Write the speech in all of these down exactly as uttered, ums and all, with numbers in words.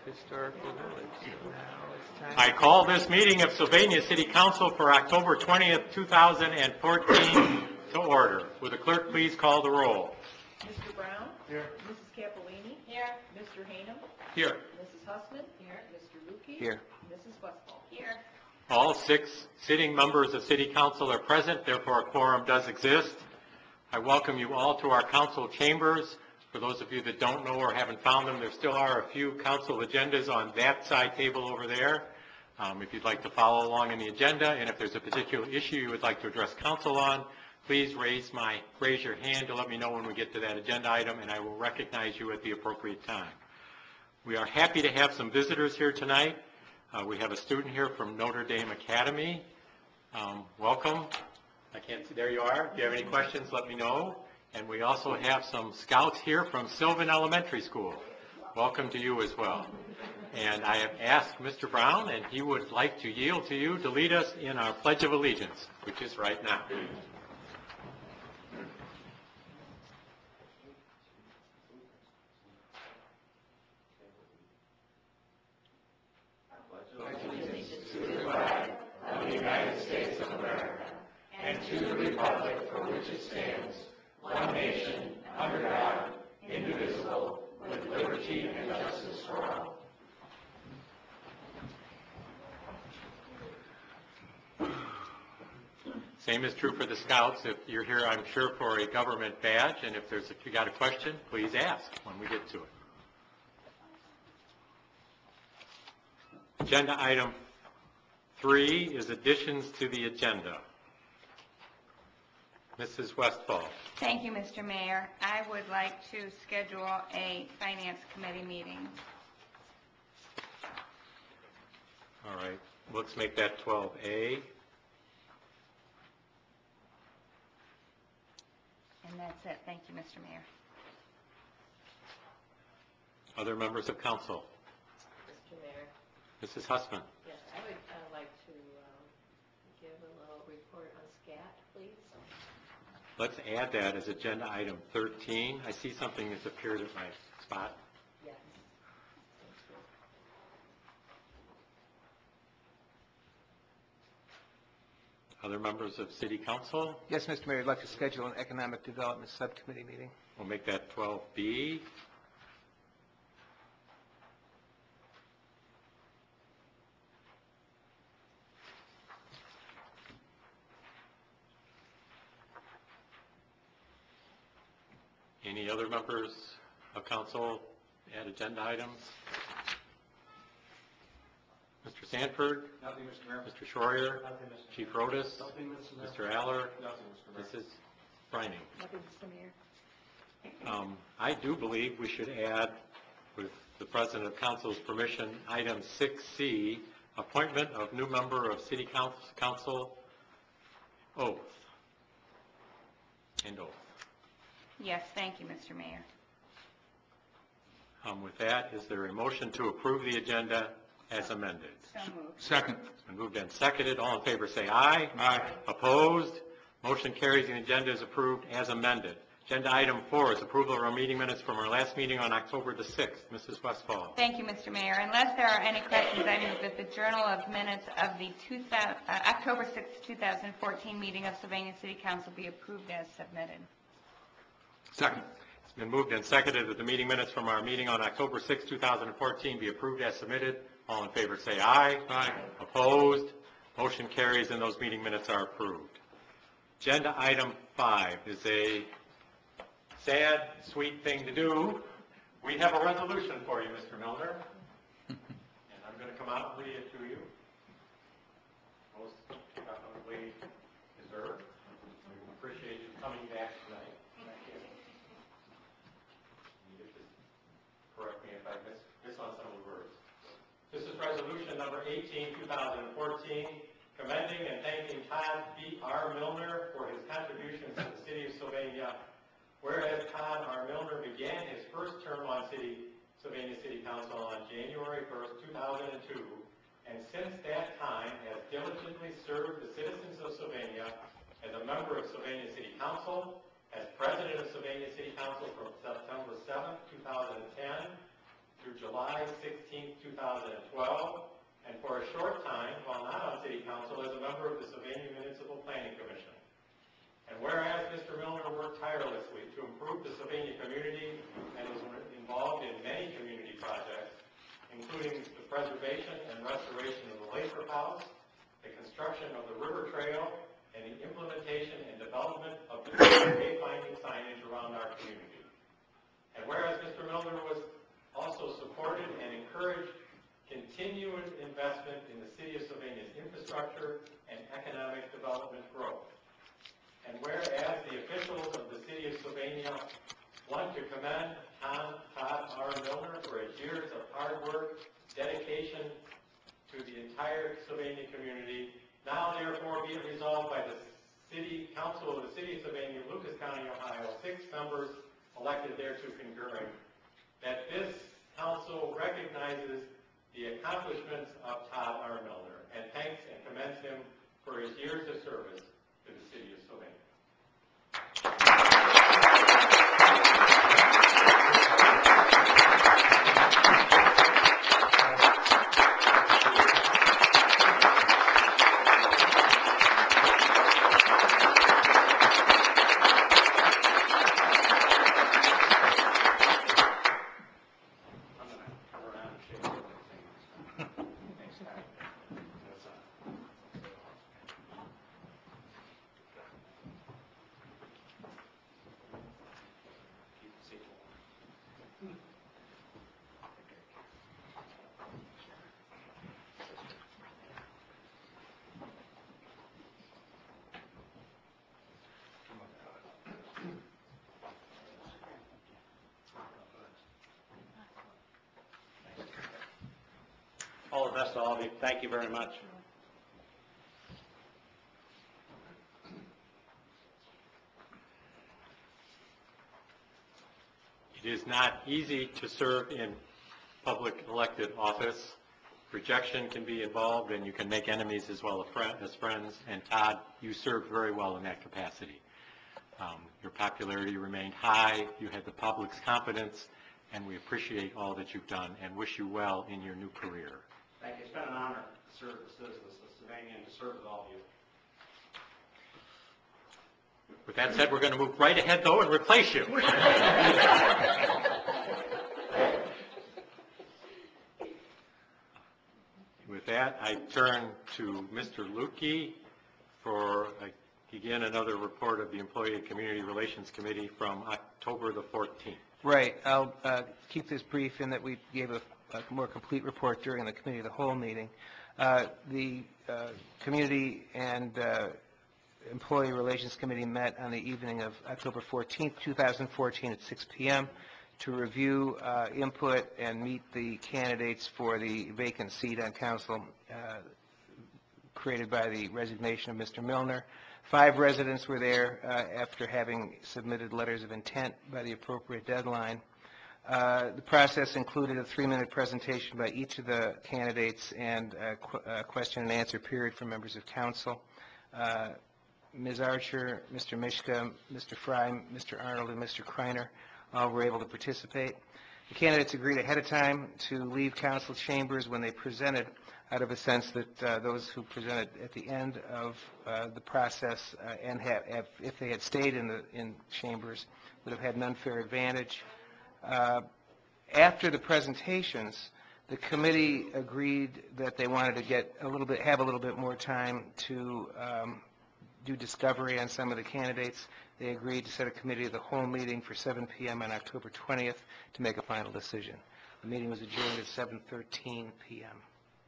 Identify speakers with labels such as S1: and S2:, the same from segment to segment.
S1: Historical Village. So now it's time.
S2: I call this meeting of Sylvania City Council for October twentieth, two thousand fourteen to order. Will the clerk please call the roll?
S3: Mister Brown?
S1: Here.
S3: Missus Capolini?
S4: Here.
S3: Mister Hanem?
S2: Here.
S3: Missus Hussman?
S4: Here.
S3: Mister Lukey?
S1: Here.
S3: Missus Westfall?
S4: Here.
S2: All six sitting members of City Council are present, therefore a quorum does exist. I welcome you all to our council chambers. For those of you that don't know or haven't found them, there still are a few council agendas on that side table over there. Um, if you'd like to follow along in the agenda, and if there's a particular issue you would like to address council on, please raise my raise your hand to let me know when we get to that agenda item, and I will recognize you at the appropriate time. We are happy to have some visitors here tonight. Uh, we have a student here from Notre Dame Academy. Um, welcome. I can't see. There you are. If you have any questions, let me know. And we also have some scouts here from Sylvan Elementary School. Welcome to you as well. And I have asked Mister Brown, and he would like to yield to you to lead us in our Pledge of Allegiance, which is right now.
S5: United States of America, and to the republic for which it stands, one nation, under God, indivisible, with liberty and justice for all.
S2: Same is true for the Scouts. If you're here, I'm sure, for a government badge, and if there's if you got a question, please ask when we get to it. Agenda item three is additions to the agenda. Missus Westfall.
S4: Thank you, Mister Mayor. I would like to schedule a Finance Committee meeting.
S2: All right, let's make that twelve A.
S4: And that's it. Thank you, Mister Mayor.
S2: Other members of council?
S3: Mister Mayor?
S2: Missus Hussman.
S3: Yes, I would uh, like to um, give a little report on SCAT, please.
S2: Let's add that as agenda item thirteen. I see something that's appeared at my spot.
S3: Yes.
S2: Other members of City Council?
S1: Yes, Mister Mayor, I'd like to schedule an Economic Development Subcommittee meeting.
S2: We'll make that twelve B. Any other members of council add agenda items? Mister Sanford?
S6: Nothing, Mister Mayor.
S2: Mister Schroyer?
S6: Nothing, Mister
S2: Chief Rodas?
S6: Nothing, Mister Mayor.
S2: Mister Aller?
S6: Nothing, Mister Mayor.
S2: Missus Brining?
S3: Nothing, Mister Mayor.
S2: Um, I do believe we should add, with the President of Council's permission, item six C, appointment of new member of City Council, Council oath. And oath.
S4: Yes, thank you, Mister Mayor.
S2: Um, with that, is there a motion to approve the agenda as amended?
S4: So moved.
S1: Second.
S2: It's been moved and seconded. All in favor say aye.
S1: Aye.
S2: Opposed? Motion carries and the agenda is approved as amended. Agenda item four is approval of our meeting minutes from our last meeting on October the sixth. Missus Westfall.
S4: Thank you, Mister Mayor. Unless there are any questions, I move that the Journal of Minutes of the two thousand, uh, October sixth, two thousand fourteen meeting of Sylvania City Council be approved as submitted.
S1: Second.
S2: It's been moved and seconded that the meeting minutes from our meeting on October sixth, two thousand fourteen be approved as submitted. All in favor say aye.
S1: Aye.
S2: Opposed? Motion carries and those meeting minutes are approved. Agenda item five is a sad, sweet thing to do. We have a resolution for you, Mister Milner. And I'm going to come out and read it to you. Most definitely deserved. We appreciate you coming back tonight. You get to correct me if I miss, miss on some of the words. This is resolution number eighteen, two thousand fourteen, commending and thanking Todd B. R. Milner for his contributions to the city of Sylvania. Whereas Todd R. Milner began his first term on city, Sylvania City Council on January first, two thousand two, and since that time has diligently served the citizens of Sylvania as a member of Sylvania City Council, as president of Sylvania City Council from September seventh, two thousand ten through July sixteenth, two thousand twelve, and for a short time, while not on City Council, as a member of the Sylvania Municipal Planning Commission. And whereas Mister Milner worked tirelessly to improve the Sylvania community and was involved in many community projects, including the preservation and restoration of the Lathrop House, the construction of the River Trail, and the implementation and development of the wayfinding signage around our community. And whereas Mister Milner was also supported and encouraged continued investment in the City of Sylvania's infrastructure and economic development growth. And whereas the officials of the City of Sylvania want to commend Tom Todd R. Milner for his years of hard work, dedication to the entire Sylvania community, now therefore be it resolved by the City Council of the City of Sylvania, Lucas County, Ohio, six members elected thereto concurring, that this council recognizes the accomplishments of Todd R. Milner and thanks and commends him for his years of service to the City of Sylvania.
S5: All the best to all of you. Thank you very much.
S2: It is not easy to serve in public elected office. Rejection can be involved, and you can make enemies as well as friends. And Todd, you served very well in that capacity. Um, your popularity remained high. You had the public's confidence, and we appreciate all that you've done and wish you well in your new career.
S5: Thank you. It's been an honor to serve the citizens of Sylvania and to serve with all of you.
S2: With that said, we're going to move right ahead, though, and replace you. With that, I turn to Mister Lukey for, uh, again, another report of the Employee and Community Relations Committee from October the fourteenth.
S1: Right. I'll uh, keep this brief in that we gave a, a more complete report during the Committee of the Whole meeting. Uh, the uh, Community and uh, Employee Relations Committee met on the evening of October fourteenth, two thousand fourteen at six p m to review uh, input and meet the candidates for the vacant seat on council uh, created by the resignation of Mister Milner. Five residents were there uh, after having submitted letters of intent by the appropriate deadline. Uh, the process included a three-minute presentation by each of the candidates and a, qu a question and answer period for members of council. Uh, Miz Archer, Mister Mishka, Mister Fry, Mister Arnold, and Mister Kreiner all were able to participate. The candidates agreed ahead of time to leave council chambers when they presented, out of a sense that uh, those who presented at the end of uh, the process uh, and have, have, if they had stayed in the in chambers, would have had an unfair advantage. Uh, after the presentations, the committee agreed that they wanted to get a little bit, have a little bit more time to um, do discovery on some of the candidates. They agreed to set a committee of the whole meeting for seven p m on October twentieth to make a final decision. The meeting was adjourned at seven thirteen p m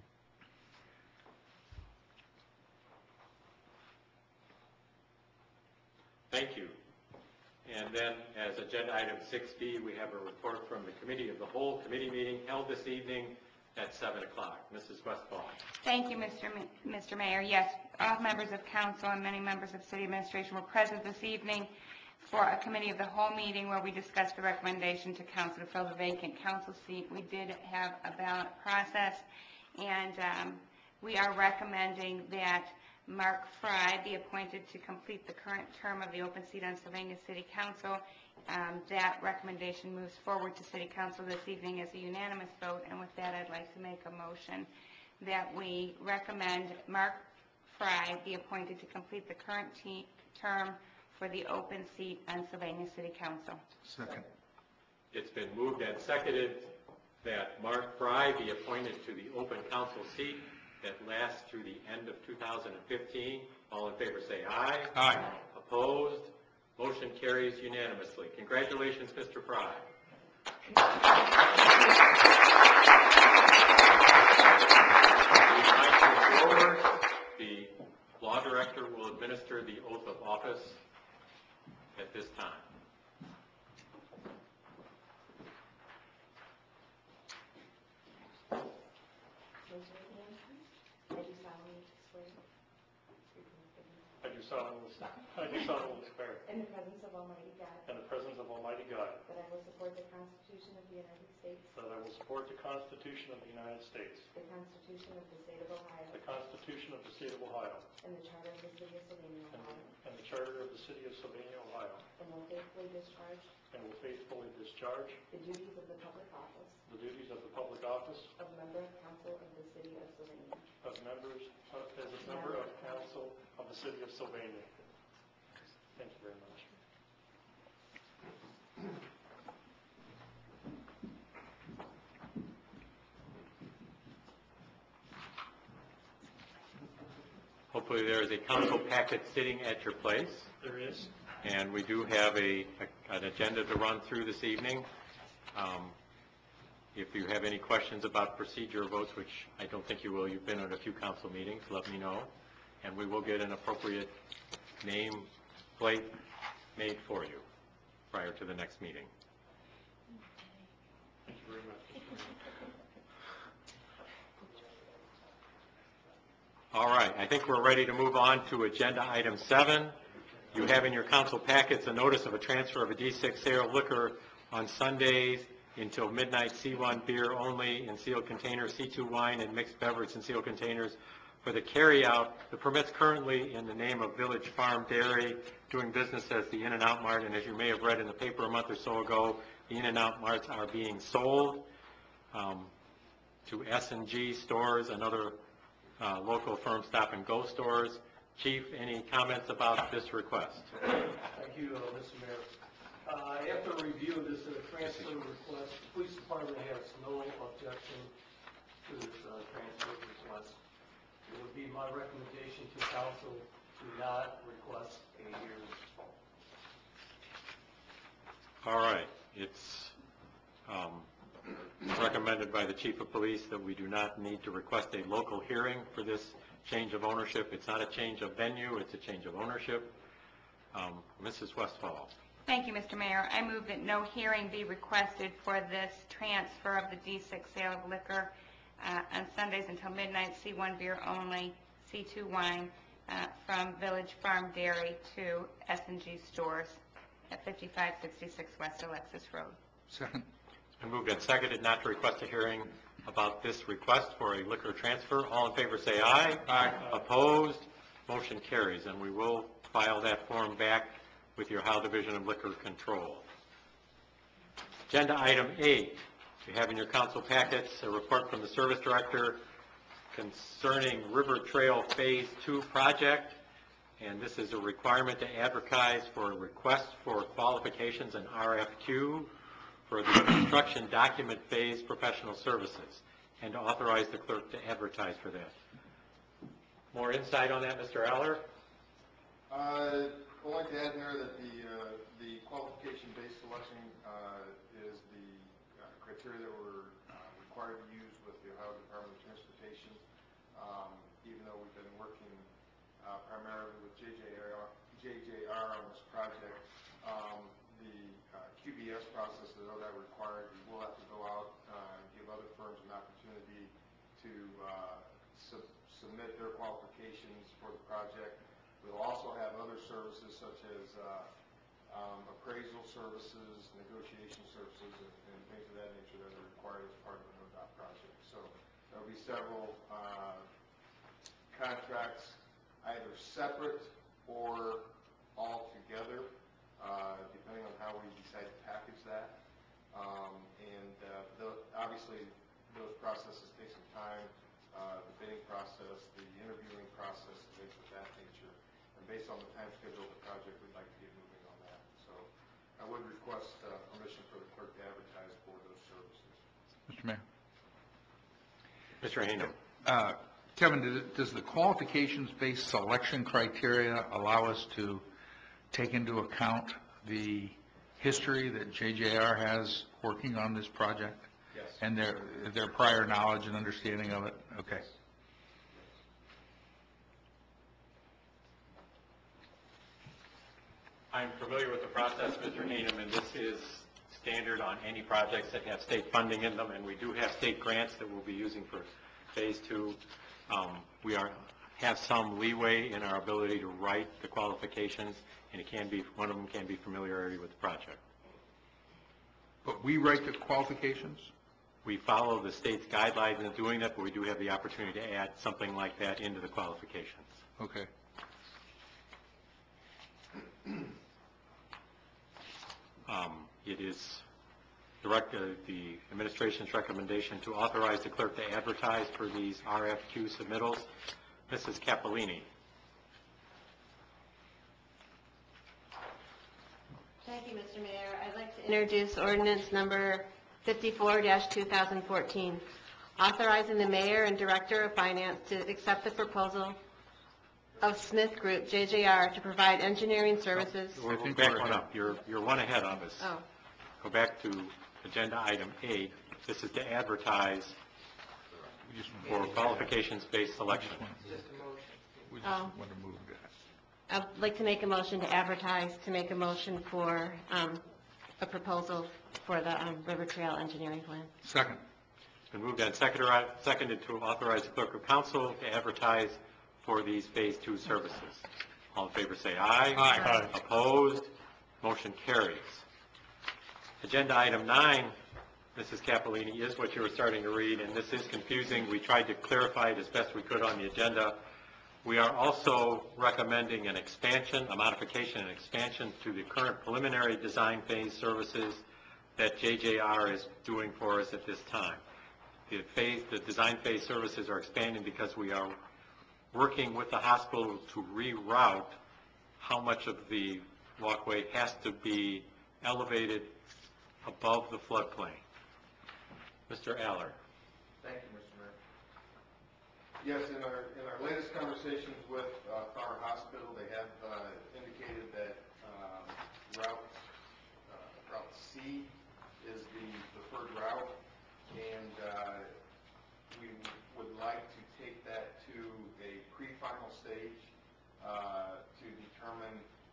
S2: Thank you. And then, as agenda item six B, we have a report from the Committee of the Whole committee meeting held this evening at seven o'clock. Missus Westphal.
S4: Thank you, Mister Ma- Mister Mayor. Yes, all members of council and many members of city administration were present this evening for a committee of the whole meeting where we discussed the recommendation to council to fill the vacant council seat. We did have a ballot process, and um, we are recommending that Mark Fry be appointed to complete the current term of the open seat on Sylvania City Council, um, that recommendation moves forward to City Council this evening as a unanimous vote. And with that, I'd like to make a motion that we recommend Mark Fry be appointed to complete the current te- term for the open seat on Sylvania City Council.
S7: Second.
S2: It's been moved and seconded that Mark Fry be appointed to the open council seat that lasts through the end of two thousand fifteen. All in favor say aye.
S7: Aye.
S2: Opposed? Motion carries unanimously. Congratulations, Mister Fry. Forward, the law director will administer the oath of office at this time.
S3: Raise your hand. I do solemnly swear.
S8: I do solemnly I do solemnly swear,
S3: In the presence of Almighty God,
S8: in the presence of Almighty God,
S3: that I will support the Constitution of the United States,
S8: that I will support the Constitution of the United States,
S3: the Constitution of the State of Ohio,
S8: the Constitution of the State of Ohio,
S3: and the Charter of the City of Sylvania,
S8: and
S3: Ohio,
S8: and the Charter of the City of Sylvania, Ohio,
S3: and will faithfully discharge
S8: and will faithfully discharge
S3: the duties of the public office
S8: the duties of the public office
S3: of member of council of the City of Sylvania,
S8: of members, uh, as a member of council of the City of Sylvania. Thank you very much.
S2: Hopefully there is a council packet sitting at your place.
S8: There is.
S2: And we do have a, a- an agenda to run through this evening. Um, If you have any questions about procedure of votes, which I don't think you will, you've been at a few council meetings, let me know. And we will get an appropriate name plate made for you prior to the next meeting.
S8: Thank you very much.
S2: All right, I think we're ready to move on to agenda item seven. You have in your council packets a notice of a transfer of a D six sale of liquor on Sundays until midnight, C one beer only in sealed containers, C two wine and mixed beverage in sealed containers for the carryout. The permit's currently in the name of Village Farm Dairy, doing business as the In-N-Out Mart, and as you may have read in the paper a month or so ago, the In-N-Out Marts are being sold um, to S and G stores and other uh, local firm stop and go stores. Chief, any comments about this request?
S9: Thank you, uh, Mister Mayor. Uh, After review of this uh, transfer request, the police department has no objection to this uh, transfer request. It would be my recommendation to council to not request a hearing.
S2: All right, it's um, recommended by the chief of police that we do not need to request a local hearing for this change of ownership. It's not a change of venue, it's a change of ownership. Um, Missus Westfall.
S4: Thank you, Mister Mayor. I move that no hearing be requested for this transfer of the D six sale of liquor uh, on Sundays until midnight, C one beer only, C two wine, uh, from Village Farm Dairy to S and G stores at fifty-five sixty-six West Alexis Road.
S7: Second.
S2: It's been moved and seconded not to request a hearing about this request for a liquor transfer. All in favor say aye.
S7: Aye.
S2: Opposed? Motion carries, and we will file that form back with your Ohio Division of Liquor Control. Agenda item eight, you have in your council packets a report from the service director concerning River Trail Phase Two project, and this is a requirement to advertise for a request for qualifications and R F Q for the construction document phase professional services, and to authorize the clerk to advertise for that. More insight on that, Mister Aller?
S10: Uh, I'd like to add in there that the, uh, the qualification-based selection uh, is the uh, criteria that we're uh, required to use with the Ohio Department of Transportation. Um, even though we've been working uh, primarily with J J R, J J R on this project, um, the uh, Q B S process is all that required. We will have to go out uh, and give other firms an opportunity to uh, sub submit their qualifications for the project. We'll also have other services such as uh, um, appraisal services, negotiation services, and, and things of that nature that are required as part of the NODOT project. So there will be several uh, contracts, either separate or all together, uh, depending depending on how we decide to package that. Um, And uh, tho- obviously, those processes take some time, uh, the bidding process, the interviewing process, and things of that nature. And based on the time schedule of the project, we'd like to get moving on that. So I would request uh, permission for the clerk to advertise for those services.
S7: Mister Mayor.
S2: Mister Haynem.
S7: Uh, Kevin, does it- does the qualifications-based selection criteria allow us to take into account the history that J J R has working on this project?
S10: Yes.
S7: And their, their prior knowledge and understanding of it? Okay.
S2: I'm familiar with the process, Mister Haynem, and this is standard on any projects that have state funding in them, and we do have state grants that we'll be using for phase two. Um, We are, have some leeway in our ability to write the qualifications, and it can be, one of them can be familiarity with the project.
S7: But we write the qualifications?
S2: We follow the state's guidelines in doing that, but we do have the opportunity to add something like that into the qualifications.
S7: Okay.
S2: Um, It is direct, uh, the administration's recommendation to authorize the clerk to advertise for these R F Q submittals. Missus Cappellini.
S3: Thank you, Mister Mayor. I'd like to introduce ordinance number fifty-four two thousand fourteen, authorizing the mayor and director of finance to accept the proposal of Smith Group, J J R, to provide engineering services.
S2: We're
S7: I think
S2: back
S7: we're
S2: one
S7: ahead.
S2: up. You're, you're one ahead of us.
S3: Oh,
S2: Go back to agenda item eight. This is to advertise
S7: We just
S2: for
S7: want
S2: qualifications-based selection.
S7: we just
S3: Oh.
S7: want to move that.
S3: I'd like to make a motion to advertise, to make a motion for um, a proposal for the um, River Trail engineering plan.
S7: Second.
S2: It's been moved and seconded seconded to authorize the clerk of council to advertise for these phase two services. All in favor say aye.
S7: Aye.
S8: Aye.
S2: Opposed? Motion carries. Agenda item nine, Missus Cappellini, is what you were starting to read, and this is confusing. We tried to clarify it as best we could on the agenda. We are also recommending an expansion, a modification and expansion to the current preliminary design phase services that J J R is doing for us at this time. The phase, the design phase services are expanding because we are working with the hospital to reroute how much of the walkway has to be elevated above the floodplain. Mister Aller.
S10: Thank you, Mister Mayor. Yes, in our, in our latest conversations with uh, Flower Hospital, they have uh, indicated that um, route, uh, Route C is the preferred route, and uh, we would like to take that to a pre-final stage uh, to determine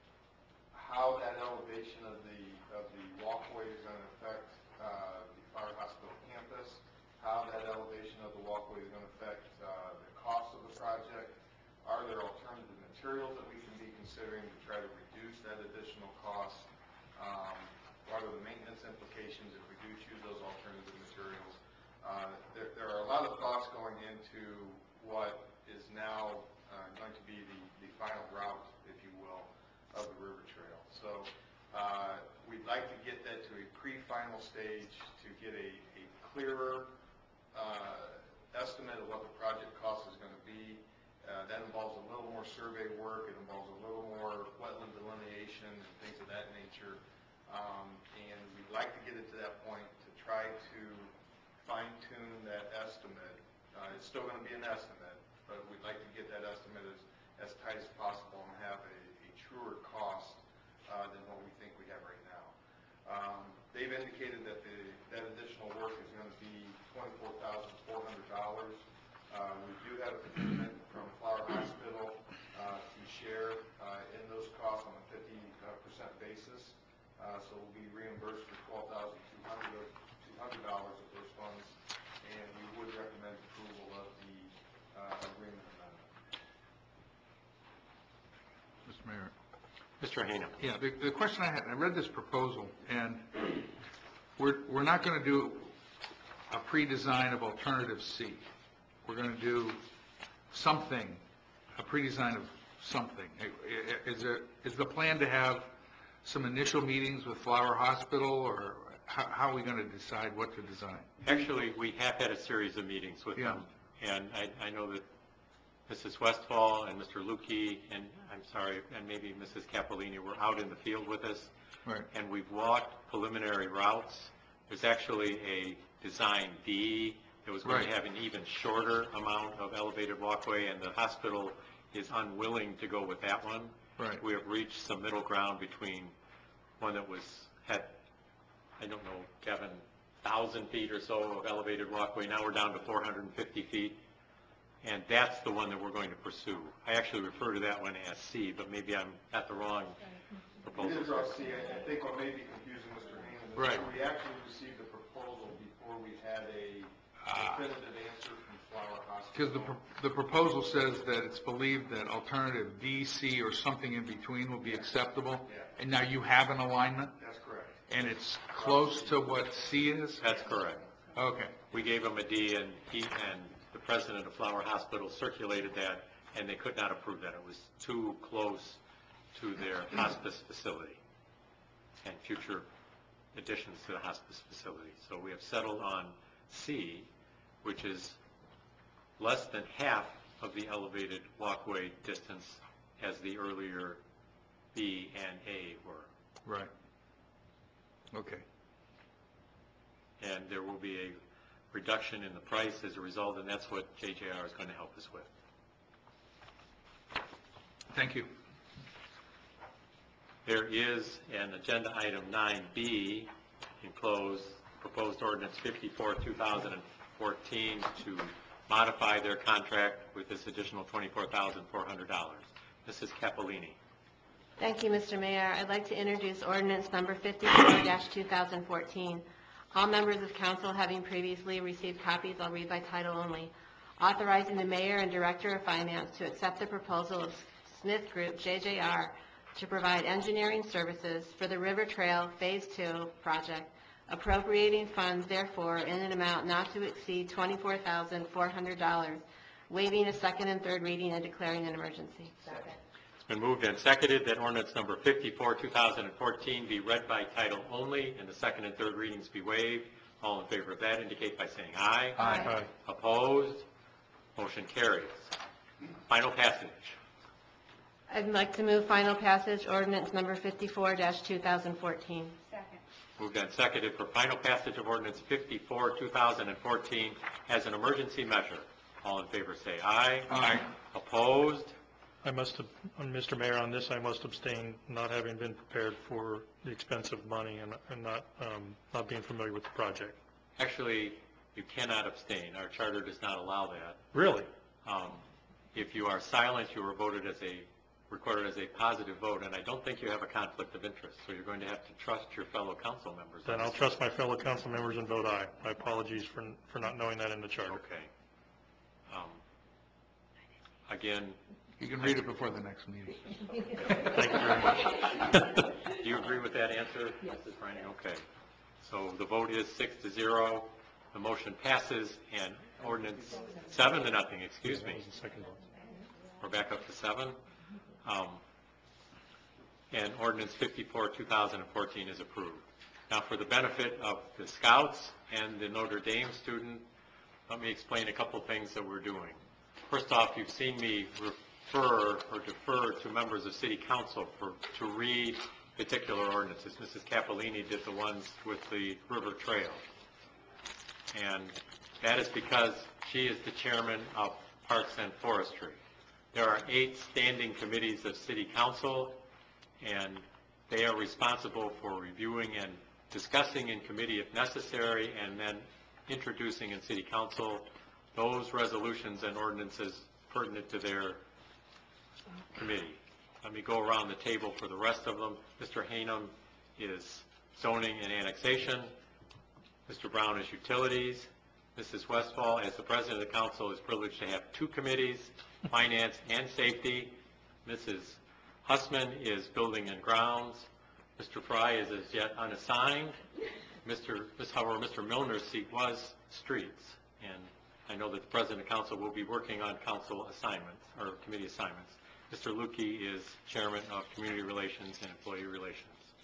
S10: how that elevation of the, of the walkway is going to affect uh, the Flower Hospital campus, how that elevation of the walkway is going to affect uh, the cost of the project. Are there alternative materials that we can be considering to try to reduce that additional cost? Um, What are the maintenance implications if we do choose those alternative materials? Uh, There, there are a lot of thoughts going into what is now uh, going to be the, the final route, if you will, of the river trail. So uh, we'd like to get that to a pre-final stage to get a, a clearer uh, estimate of what the project cost is going to be. Uh, That involves a little more survey work, it involves a little more wetland delineation and things of that nature. Um, And we'd like to get it to that point to try to fine tune that estimate. Uh, It's still going to be an estimate, but we'd like to get that estimate as, as tight as possible and have a, a truer cost uh, than what we think we have right now. Um, They've indicated that the, that additional work is going to be twenty-four thousand four hundred dollars. Uh, We do have a commitment from Flower Hospital uh, to share uh, in those costs on a fifty percent basis. Uh, So we'll be reimbursed for twelve thousand two hundred dollars of those funds, and we would recommend approval of the uh, agreement amendment.
S7: Mister Mayor.
S2: Mister Haynem.
S7: Yeah, the, the question I had, I read this proposal, and we're, we're not going to do a pre-design of alternative C. We're going to do something, a pre-design of something. I- I- Is there, is the plan to have some initial meetings with Flower Hospital, or how, how are we going to decide what to design?
S2: Actually, we have had a series of meetings with
S7: Yeah.
S2: them, and I, I know that Missus Westfall and Mister Lukey, and I'm sorry, and maybe Missus Capolini were out in the field with us,
S7: Right.
S2: and we've walked preliminary routes. There's actually a design D that was going
S7: Right.
S2: to have an even shorter amount of elevated walkway, and the hospital is unwilling to go with that one.
S7: Right.
S2: We have reached some middle ground between one that was, had, I don't know, Kevin, one thousand feet or so of elevated walkway. Now we're down to four hundred fifty feet. And that's the one that we're going to pursue. I actually refer to that one as C, but maybe I'm at the wrong
S10: You
S2: proposal.
S10: did draw C. I I think what may be confusing Mister Hainan is
S7: Right.
S10: that we actually received the proposal before we had a
S7: Ah.
S10: definitive answer from Flower Hospital.
S7: Because the, pro- the proposal says that it's believed that alternative D, C, or something in between will be acceptable.
S10: Yeah.
S7: And now you have an alignment,
S10: That's correct.
S7: and it's close to what C is?
S2: That's correct.
S7: Okay.
S2: We gave him a D, and he, and the president of Flower Hospital circulated that, and they could not approve that. It was too close to their hospice facility and future additions to the hospice facility. So we have settled on C, which is less than half of the elevated walkway distance as the earlier B and A were.
S7: Right. Okay.
S2: And there will be a reduction in the price as a result, and that's what J J R is going to help us with.
S7: Thank you.
S2: There is an agenda item nine B enclosed, proposed ordinance fifty-four, two thousand fourteen to modify their contract with this additional twenty-four thousand four hundred dollars. Missus Capolini.
S3: Thank you, Mister Mayor. I'd like to introduce ordinance number fifty-four two thousand fourteen. All members of council having previously received copies, I'll read by title only. Authorizing the mayor and director of finance to accept the proposal of Smith Group, J J R, to provide engineering services for the River Trail Phase Two project, appropriating funds therefore in an amount not to exceed twenty-four thousand four hundred dollars, waiving a second and third reading and declaring an emergency.
S2: It's been moved and seconded that ordinance number fifty-four, two thousand fourteen be read by title only and the second and third readings be waived. All in favor of that indicate by saying aye.
S8: Aye.
S2: Opposed? Motion carries. Final passage.
S3: I'd like to move final passage ordinance number fifty-four two thousand fourteen.
S4: Second.
S2: Moved and seconded for final passage of ordinance fifty-four, two thousand fourteen as an emergency measure. All in favor say aye.
S7: Aye.
S2: Opposed?
S8: I must have, uh, Mister Mayor, on this, I must abstain, not having been prepared for the expense of money and, and not, um, not being familiar with the project.
S2: Actually, you cannot abstain. Our charter does not allow that.
S8: Really?
S2: Um, If you are silent, you are voted as a, recorded as a positive vote, and I don't think you have a conflict of interest, so you're going to have to trust your fellow council members.
S8: Then I'll trust my fellow council members and vote aye. My apologies for, for not knowing that in the charter.
S2: Okay. Um, Again,
S7: You can read it before the next meeting.
S8: Thank you very much.
S2: do you agree with that answer, Missus Briney? Okay. So the vote is six to zero. The motion passes, and ordinance seven to nothing, excuse me.
S8: Second vote.
S2: We're back up to seven. Um, And ordinance fifty-four, two thousand fourteen is approved. Now, for the benefit of the scouts and the Notre Dame student, let me explain a couple things that we're doing. First off, you've seen me refer or defer to members of city council for, to read particular ordinances. Missus Capolini did the ones with the river trail. And that is because she is the chairman of Parks and Forestry. There are eight standing committees of city council, and they are responsible for reviewing and discussing in committee if necessary, and then introducing in city council those resolutions and ordinances pertinent to their committee. Let me go around the table for the rest of them. Mister Hainum is zoning and annexation. Mister Brown is utilities. Missus Westfall, as the president of the council, is privileged to have two committees, finance and safety. Missus Hussman is building and grounds. Mister Fry is as yet unassigned. Mister Miz However, Mister Milner's seat was streets, and I know that the president of council will be working on council assignments or committee assignments. Mister Lukey is chairman of community relations and employee relations.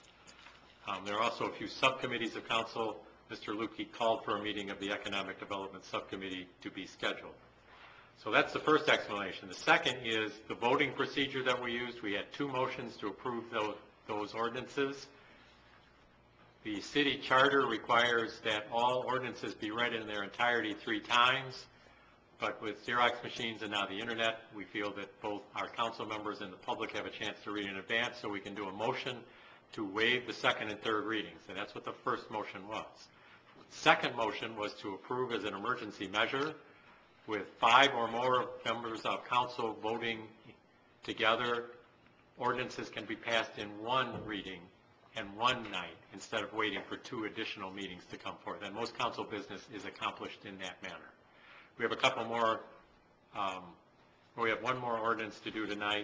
S2: Um, There are also a few subcommittees of council. Mister Lukey called for a meeting of the Economic Development Subcommittee to be scheduled. So that's the first explanation. The second is the voting procedure that we used. We had two motions to approve those, those ordinances. The city charter requires that all ordinances be read in their entirety three times, but with Xerox machines and now the internet, we feel that both our council members and the public have a chance to read in advance, so we can do a motion to waive the second and third readings, and that's what the first motion was. Second motion was to approve as an emergency measure with five or more members of council voting together. Ordinances can be passed in one reading and one night instead of waiting for two additional meetings to come forth. And most council business is accomplished in that manner. We have a couple more, um, we have one more ordinance to do tonight,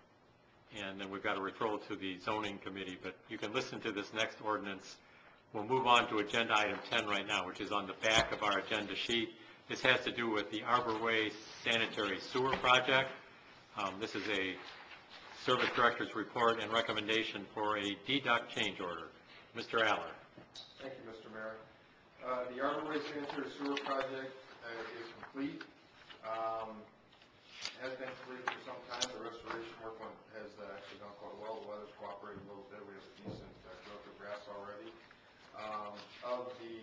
S2: and then we've got a referral to the zoning committee, but you can listen to this next ordinance. We'll move on to agenda item ten right now, which is on the back of our agenda sheet. This has to do with the Arbor Way Sanitary Sewer Project. Um, this is a Service Director's report and recommendation for a deduct change order. Mister Aller.
S10: Thank you, Mister Mayor. Uh, The Arbor Way Sanitary Sewer Project uh, is complete. Um, has been complete for some time. The restoration work went, has uh, actually gone quite well. The weather's cooperated a little bit. We have a decent uh, growth of grass already. Um, of the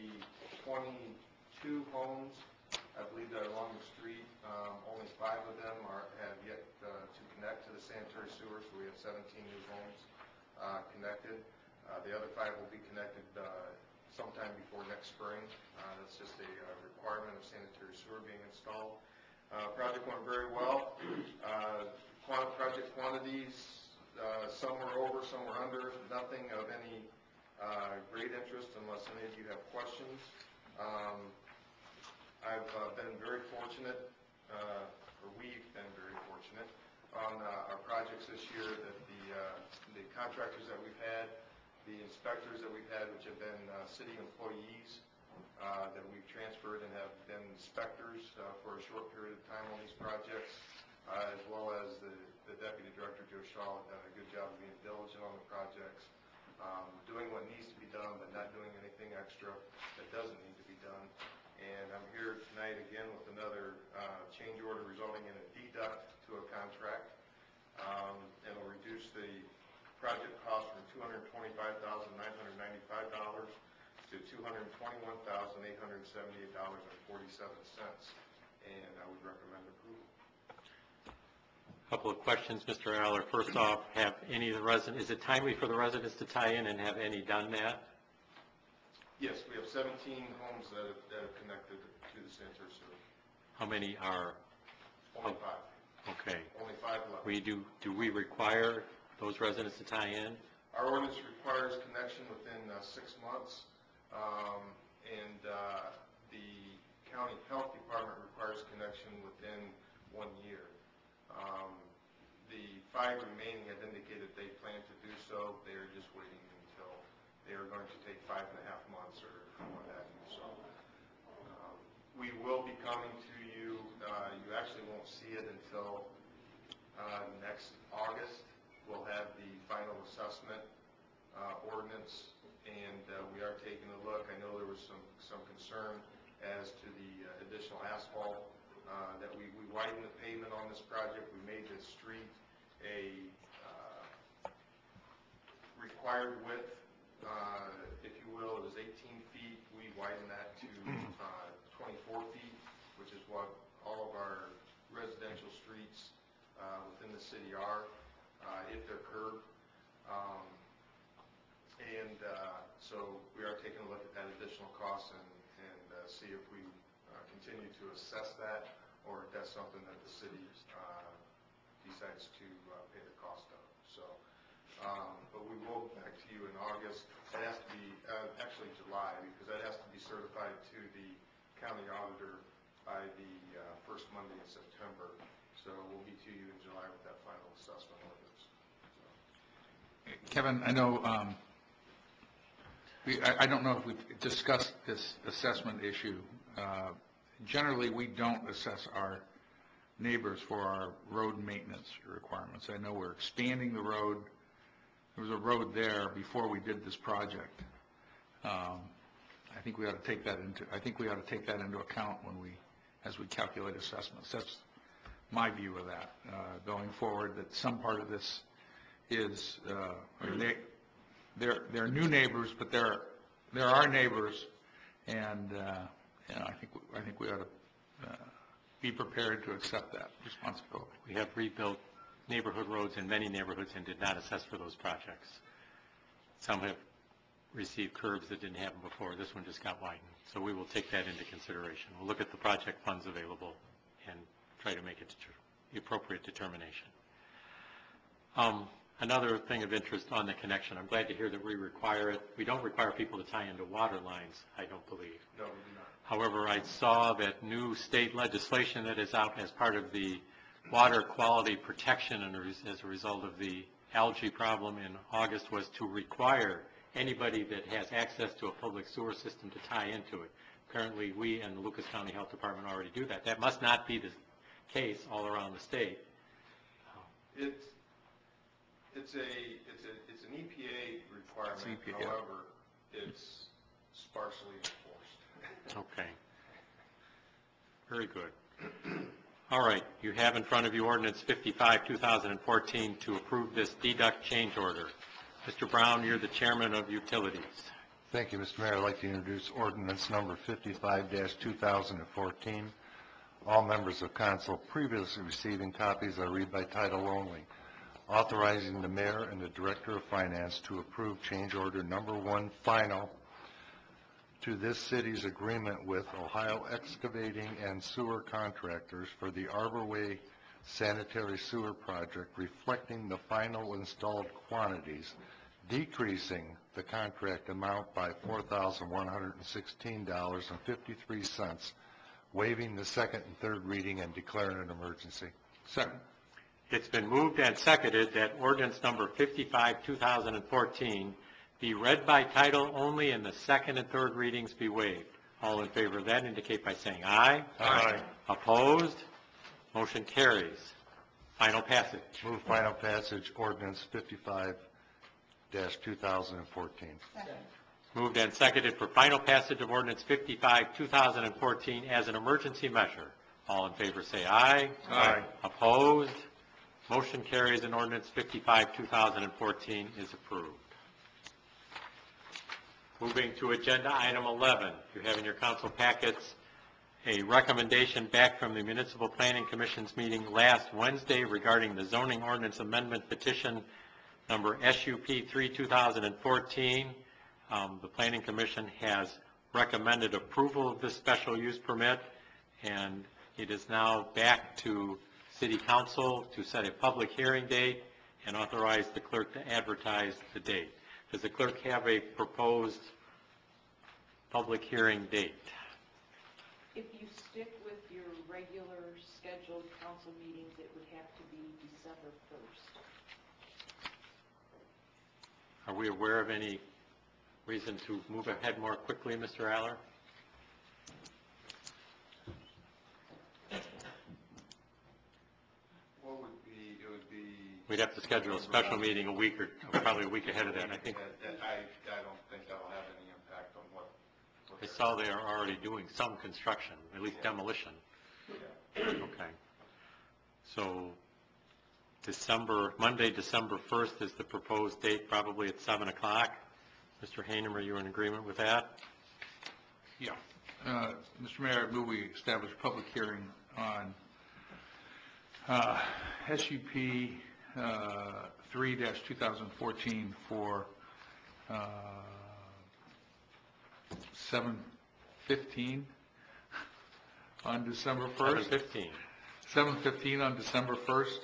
S10: twenty-two homes, I believe that are along the street, um, only five of them are have yet uh, to connect to the sanitary sewer, so we have seventeen new homes uh, connected. Uh, the other five will be connected uh, sometime before next spring. Uh, that's just a uh, requirement of sanitary sewer being installed. Uh, project went very well. Uh, quant project quantities, uh, some were over, some were under, nothing of any uh, great interest unless any of you have questions. Um, I've uh, been very fortunate, uh, or we've been very fortunate on uh, our projects this year that the, uh, the contractors that we've had, the inspectors that we've had, which have been uh, city employees, Uh, that we've transferred and have been inspectors uh, for a short period of time on these projects, uh, as well as the, the Deputy Director, Joe Shaw, have done a good job of being diligent on the projects, um, doing what needs to be done, but not doing anything extra that doesn't need to be done. And I'm here tonight again with another uh, change order resulting in a deduct to a contract. Um, it'll reduce the project cost from two hundred twenty-five thousand nine hundred ninety-five dollars to two hundred twenty-one thousand eight hundred seventy-eight dollars and forty-seven cents, and I would recommend approval.
S2: Couple of questions, Mister Aller. First off, have any of the residents, is it timely for the residents to tie in and have any done that?
S10: Yes, we have seventeen homes that have, that have connected to the sanitary sewer.
S2: How many are?
S10: Only five.
S2: Okay.
S10: Only five left.
S2: We do, do we require those residents to tie in?
S10: Our ordinance requires connection within uh, six months. Um, and uh, the county health department requires connection within one year. Um, the five remaining have indicated they plan to do so. They are just waiting until they are going to take five and a half months or what have you. So um, we will be coming to you. Uh, you actually won't see it until uh, next August. We'll have the final assessment uh, ordinance. And uh, we are taking a look. I know there was some, some concern as to the uh, additional asphalt uh, that we, we widened the pavement on this project. We made this street a uh, required width, uh, if you will. It was eighteen feet. We widened that to uh, twenty-four feet, which is what all of our residential streets uh, within the city are, uh, if they're curved. Um, And uh, so we are taking a look at that additional cost and, and uh, see if we uh, continue to assess that or if that's something that the city uh, decides to uh, pay the cost of. So, um, but we will get back to you in August. That has to be, uh, actually July, because that has to be certified to the county auditor by the uh, first Monday in September. So we'll be to you in July with that final assessment ordinance. So.
S7: Kevin, I know, um, we, I, I don't know if we've discussed this assessment issue. Uh, generally, we don't assess our neighbors for our road maintenance requirements. I know we're expanding the road there was a road there before we did this project. Um, I think we ought to take that into, I think we ought to take that into account when we, as we calculate assessments. That's my view of that, uh, going forward, that some part of this is, uh, or they, they're, they're new neighbors, but they're, they're our neighbors, and, uh, you know, I think, I think we ought to uh, be prepared to accept that responsibility.
S2: We have rebuilt neighborhood roads in many neighborhoods and did not assess for those projects. Some have received curbs that didn't happen before. This one just got widened. So we will take that into consideration. We'll look at the project funds available and try to make it the appropriate determination. Um, another thing of interest on the connection, I'm glad to hear that we require it. We don't require people to tie into water lines, I don't believe.
S10: No, we do not.
S2: However, I saw that new state legislation that is out as part of the water quality protection and as a result of the algae problem in August was to require anybody that has access to a public sewer system to tie into it. Apparently, we and the Lucas County Health Department already do that. That must not be the case all around the state.
S10: It's, it's a, it's a, it's an E P A requirement,
S7: It's E P A.
S10: however, it's sparsely enforced.
S2: Okay. Very good. All right, you have in front of you ordinance fifty-five, two thousand fourteen to approve this deduct change order. Mister Brown, you're the chairman of utilities.
S11: Thank you, Mister Mayor. I'd like to introduce ordinance number fifty-five two thousand fourteen. All members of council previously receiving copies are read by title only. Authorizing the mayor and the director of finance to approve change order number one final to this city's agreement with Ohio Excavating and Sewer Contractors for the Arbor Way Sanitary Sewer Project, reflecting the final installed quantities, decreasing the contract amount by four thousand one hundred sixteen dollars and fifty-three cents, waiving the second and third reading and declaring an emergency.
S7: Second.
S2: It's been moved and seconded that ordinance number fifty-five, two thousand fourteen be read by title only and the second and third readings be waived. All in favor of that indicate by saying aye.
S11: Aye.
S2: Opposed? Motion carries. Final passage.
S11: Move final passage ordinance fifty-five two thousand fourteen.
S2: Moved and seconded for final passage of ordinance fifty-five, two thousand fourteen as an emergency measure. All in favor say aye.
S7: Aye.
S2: Opposed? Motion carries and ordinance fifty-five, two thousand fourteen is approved. Moving to agenda item eleven, you have in your council packets a recommendation back from the Municipal Planning Commission's meeting last Wednesday regarding the zoning ordinance amendment petition number S U P three, two thousand fourteen. Um, the Planning Commission has recommended approval of this special use permit, and it is now back to City Council to set a public hearing date and authorize the clerk to advertise the date. Does the clerk have a proposed public hearing date?
S12: If you stick with your regular scheduled council meetings, it would have to be December first.
S2: Are we aware of any reason to move ahead more quickly, Mister Aller?
S10: What would be, it would be...
S2: We'd have to schedule a special meeting a week or probably a week ahead of that. I think
S10: That- that- I, I don't think that'll have any impact on what... what
S2: I
S10: they're-
S2: saw they are already doing some construction, at least demolition. Okay. So December, Monday, December first is the proposed date, probably at seven o'clock. Mister Hanem, are you in agreement with that?
S7: Yeah. Uh, Mister Mayor, I move we establish a public hearing on uh, S U P uh, three two thousand fourteen for uh, seven fifteen on December first.
S2: seven fifteen.
S7: seven fifteen on December first.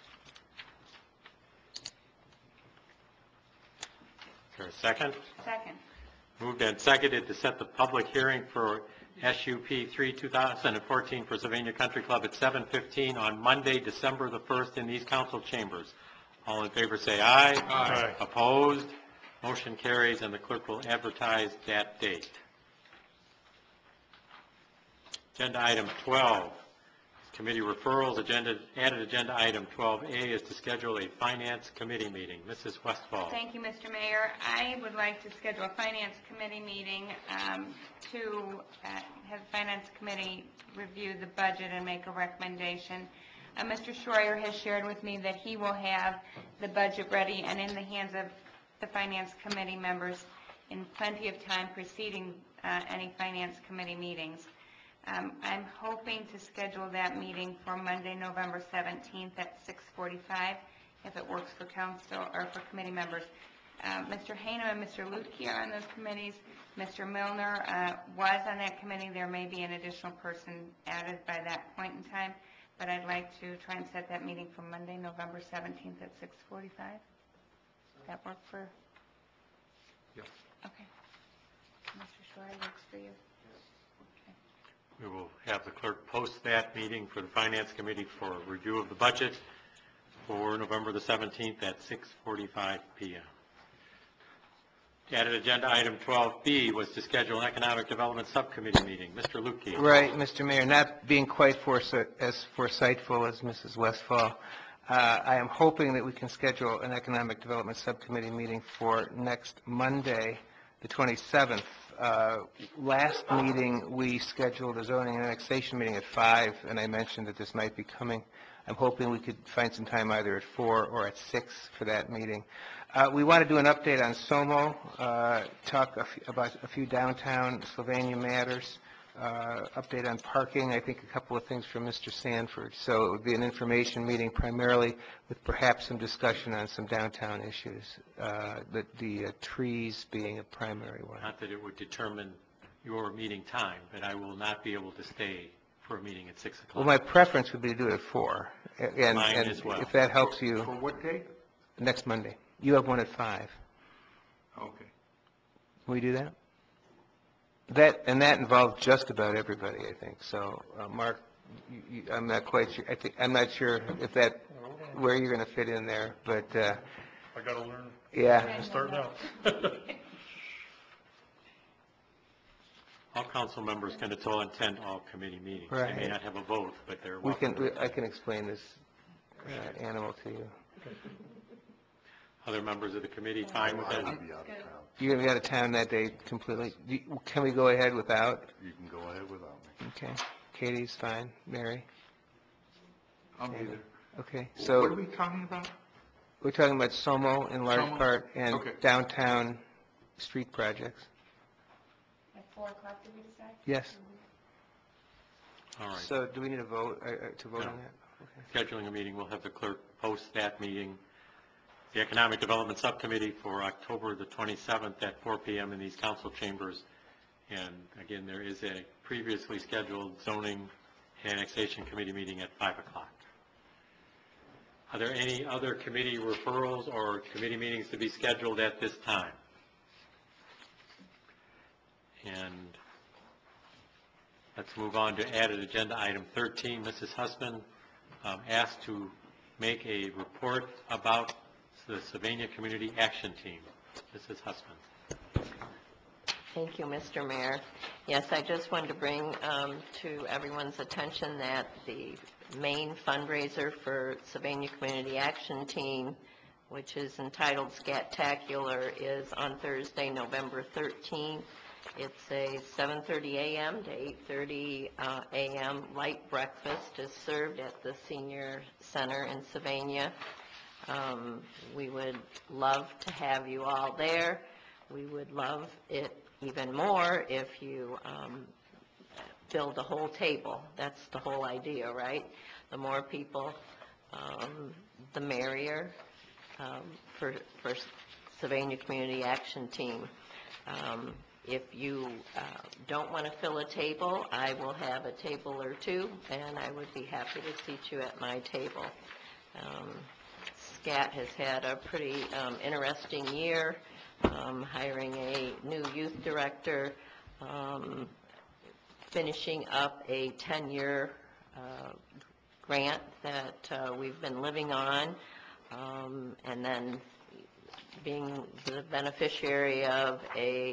S2: Is there a second?
S4: Second.
S2: Moved and seconded to set the public hearing for S U P three, two thousand fourteen for Sylvania Country Club at seven fifteen on Monday, December the first in these council chambers. All in favor say aye.
S8: Aye.
S2: Opposed? Motion carries, and the clerk will advertise that date. Agenda item twelve, committee referrals, agenda, added agenda item twelve A is to schedule a finance committee meeting. Missus Westfall.
S4: Thank you, Mister Mayor. I would like to schedule a Finance Committee meeting um, to uh, have the Finance Committee review the budget and make a recommendation. Uh, Mister Schreier has shared with me that he will have the budget ready and in the hands of the Finance Committee members in plenty of time preceding uh, any Finance Committee meetings. Um, I'm hoping to schedule that meeting for Monday, November seventeenth at six forty-five, if it works for council or for committee members. Uh, Mister Haynem and Mister Lutke are on those committees. Mister Milner uh, was on that committee. There may be an additional person added by that point in time, but I'd like to try and set that meeting for Monday, November seventeenth at six forty-five. Does that work for?
S7: Yes.
S4: Okay. Mister Schreier, works for you?
S2: We will have the clerk post that meeting for the Finance Committee for review of the budget for November the seventeenth at six forty-five p m Added agenda item twelve B was to schedule an Economic Development Subcommittee meeting. Mister Lutke.
S1: Right, Mister Mayor, not being quite foresi- as foresightful as Missus Westfall, uh, I am hoping that we can schedule an Economic Development Subcommittee meeting for next Monday, the twenty-seventh. Uh, last meeting, we scheduled a zoning and annexation meeting at five, and I mentioned that this might be coming. I'm hoping we could find some time either at four or at six for that meeting. Uh, we want to do an update on SOMO, uh, talk a f- about a few downtown Sylvania matters, uh, update on parking, I think a couple of things from Mister Sanford. So it would be an information meeting primarily with perhaps some discussion on some downtown issues, uh, the, the uh, trees being a primary one.
S2: Not that it would determine your meeting time, but I will not be able to stay for a meeting at six o'clock.
S1: Well, my preference would be to do it at four. And,
S2: Mine
S1: and
S2: as well.
S1: if that helps you,
S7: For what date?
S1: next Monday. You have one at five.
S7: Okay.
S1: Can we do that? That, and that involves just about everybody, I think. So, uh, Mark, you, you, I'm not quite sure, I think, I'm not sure if that, where you're going to fit in there, but, uh,
S8: I got to learn.
S1: yeah.
S8: I'm starting out.
S2: All council members can attend all committee meetings. They may
S1: Right.
S2: not have a vote, but they're
S1: We
S2: welcome.
S1: can, we- I can explain this uh, animal to you.
S2: Other members of the committee fine with that?
S11: I'll be out of town.
S1: You're going to be out of town that day completely. Do you- Can we go ahead without?
S11: You can go ahead without me.
S1: Okay. Katie's fine. Mary?
S7: I'll be there.
S1: Okay.
S7: What are
S1: So
S7: we talking about?
S1: we're talking about SOMO in large
S7: SOMO?
S1: part and
S7: Okay.
S1: downtown street projects.
S4: At four o'clock, did we decide?
S1: Yes.
S2: All right.
S1: So do we need a vote, uh, uh, to vote
S2: No.
S1: on that? Okay.
S2: Scheduling a meeting, we'll have the clerk post that meeting, the Economic Development Subcommittee for October the twenty-seventh at four p m in these council chambers. And again, there is a previously scheduled zoning and annexation committee meeting at five o'clock. Are there any other committee referrals or committee meetings to be scheduled at this time? And let's move on to added agenda item thirteen. Missus Husband um, asked to make a report about the Sylvania Community Action Team. Missus Husband.
S13: Thank you, Mister Mayor. Yes, I just wanted to bring um, to everyone's attention that the main fundraiser for Sylvania Community Action Team, which is entitled Scat-tacular, is on Thursday, November thirteenth. It's a seven thirty a m to eight thirty uh, a m light breakfast is served at the Senior Center in Sylvania. Um, we would love to have you all there. We would love it even more if you um, fill the whole table. That's the whole idea, right? The more people, um, the merrier um, for, for Sylvania Community Action Team. Um, if you uh, don't want to fill a table, I will have a table or two, and I would be happy to seat you at my table. Um, SCAT has had a pretty um, interesting year, um, hiring a new youth director, um, finishing up a ten-year uh, grant that uh, we've been living on, um, and then being the beneficiary of a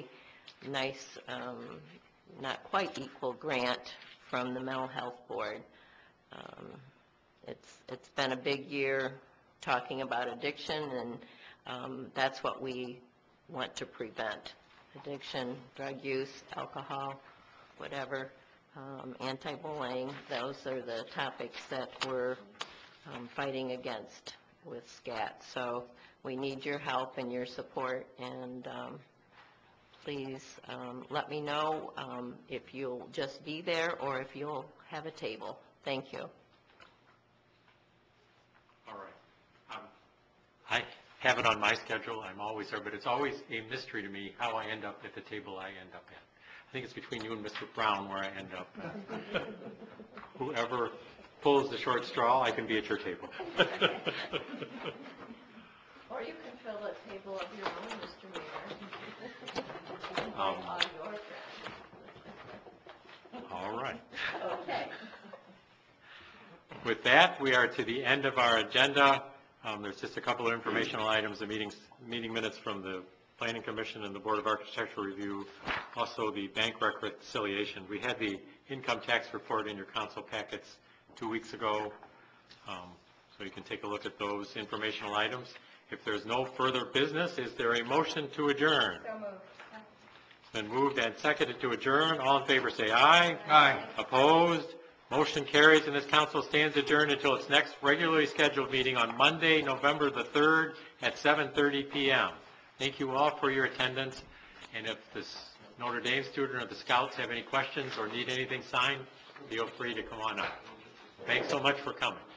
S13: nice, um, not quite equal grant from the Mental Health Board. um, it's, it's been a big year talking about addiction, and um, that's what we want to prevent. Addiction, drug use, alcohol, whatever, um, anti-bullying, those are the topics that we're um, fighting against with SCAT. So we need your help and your support, and um, please um, let me know um, if you'll just be there or if you'll have a table. Thank you.
S2: All right. Um, I have it on my schedule. I'm always there, but it's always a mystery to me how I end up at the table I end up at. I think it's between you and Mister Brown where I end up. Whoever pulls the short straw, I can be at your table.
S13: Or you can fill a table of your own, Mister Mayor.
S2: Um,
S13: All your friends.
S2: All right.
S13: Okay.
S2: With that, we are to the end of our agenda. Um, There's just a couple of informational items, the meetings, meeting minutes from the Planning Commission and the Board of Architectural Review, also the bank reconciliation. We had the income tax report in your council packets two weeks ago, um, so you can take a look at those informational items. If there's no further business, is there a motion to adjourn?
S4: So moved.
S2: Been moved and seconded to adjourn. All in favor say aye.
S7: Aye.
S2: Opposed? Motion carries, and this council stands adjourned until its next regularly scheduled meeting on Monday, November the third at seven thirty p m Thank you all for your attendance, and if the Notre Dame student or the Scouts have any questions or need anything signed, feel free to come on up. Thanks so much for coming.